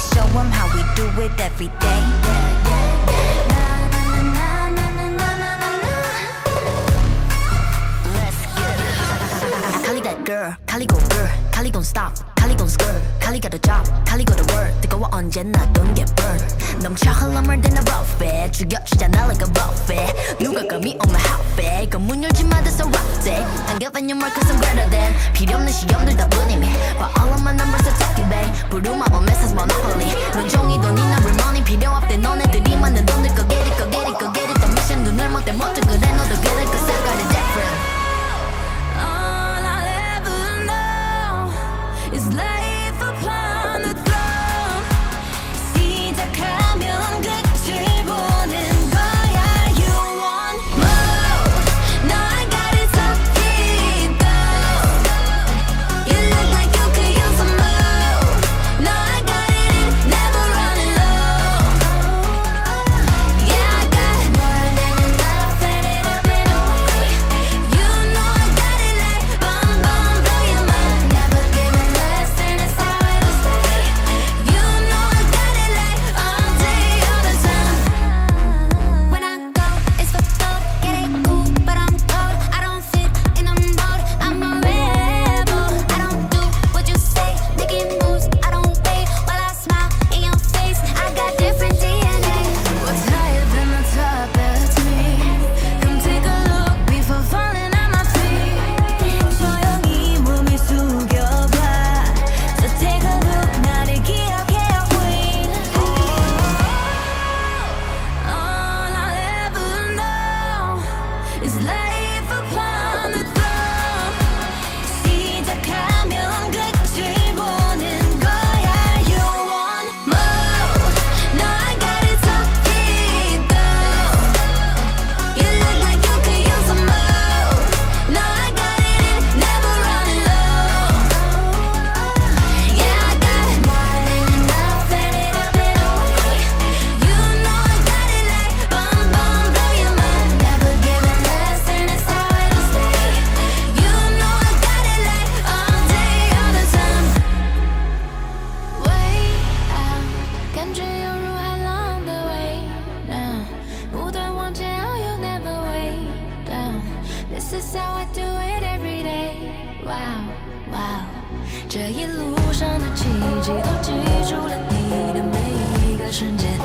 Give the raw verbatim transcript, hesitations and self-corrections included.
show them how we do it every day. Kali that girl, Kali go girl, Kali gon' stop, Kali gon' skirt, Kali got a job, Kali got a word. 뜨거워 언제나 don't get burned. 넘쳐 흘러물 than a buffet, 죽여주잖아 like a buffet. 누가 감히 on my outfit, 그 문 열지 마 that's a rough day. Can't give any more cause I'm greater than. 필요 없는 시험들 다 뿐이미. But all of my numbers are talking babe. 부르마 on message monopoly. 넌 종이 돈이나 real money 필요 없대. 너네들이 만든 돈들 go get it, go get it, go get it. 더 미션 눈을 못대 못해 그래 너도 get it cause I got it different. It's life upon the throne. 시작하면 끝을 보는 거야. You want more? No, I got it so deep down. You look like you could use some more. No, I got it in, never running low. Yeah, I got more than enough, and it up and away. You know I got it like bum bum, blow your mind. Never giving less, and it's how it'll stay. You know I got it like all day, all the time. When I go, it's for gold. Get it cool, but I'm cold. I don't fit in the mold. I'm a rebel. I don't do what you say. Making moves, I don't wait while I smile in your face. I got different D N A. What's higher than the top? That's me. Come take a look before falling on my feet. 조용히 몸을 숙여봐. So take a look, 나를 기억해, queen. All I'll ever know is life upon the throne. 시작하면 끝을 보는 거야. You want more? No, I got it so deep down. You look like you could use some more. No, I got it in, never running low. Yeah, I got more than enough, and it up and away. You know I got it like bum bum, blow your mind. Never giving less, and it's how it'll stay. You know I got it like all day, all the time. Way out，感觉犹如海浪的味道，不断往前，Oh you never way down。This is how I do it every day。Wow wow，这一路上的奇迹都记住了你的每一个瞬间。